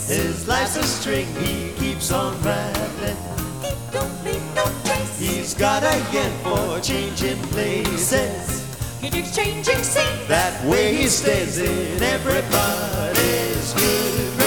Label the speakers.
Speaker 1: His life's a string he keeps on rattling.
Speaker 2: He don't leave no trace.
Speaker 1: He's got a yen for changing places.
Speaker 2: He keeps changing scenes.
Speaker 1: That way he stays in everybody's good